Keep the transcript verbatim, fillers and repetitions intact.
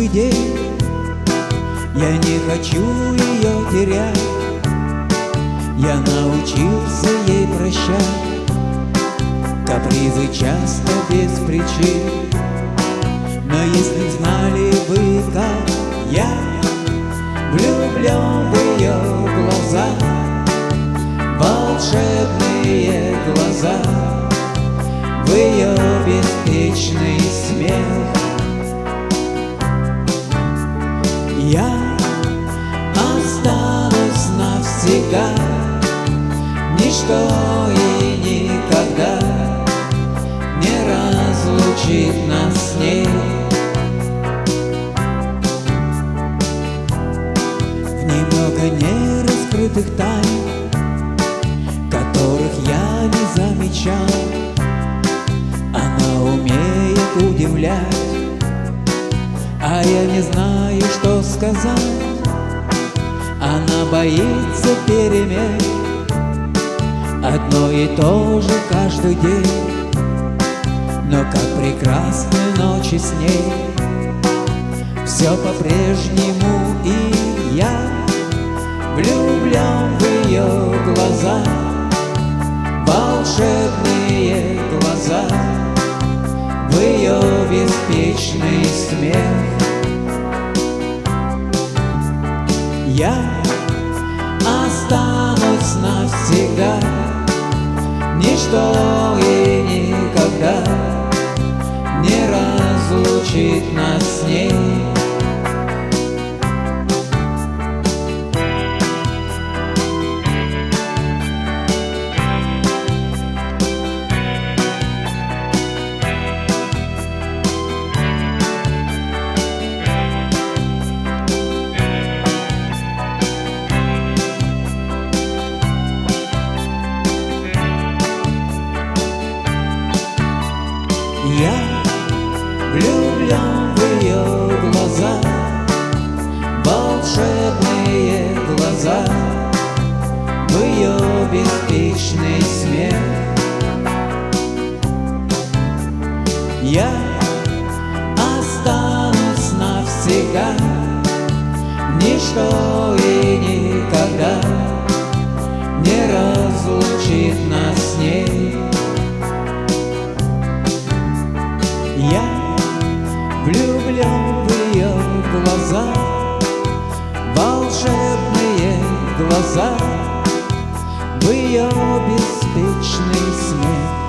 каждый день. Я не хочу ее терять, я научился ей прощать капризы часто без причин. Но если б знали вы, как я влюблен в ее глаза, волшебные глаза, в ее беспечный смех, я останусь навсегда. Ничто и никогда не разлучит нас с ней. В ней много нераскрытых тайн, которых я не замечал. Она умеет удивлять, а я не знаю, что сказать. Она боится перемен, одно и то же каждый день. Но как прекрасны ночи с ней, все по-прежнему, и я влюблен в ее глаза, волшебные глаза, в ее беспечный смех. Я останусь навсегда. Ничто и никогда не разлучит нас с ней. Я влюблен в ее глаза, волшебные глаза, в ее беспечный смех. Я останусь навсегда. Ничто и никогда не разлучит нас с ней. Я влюблен в ее глаза, волшебные глаза, в ее беспечный смех.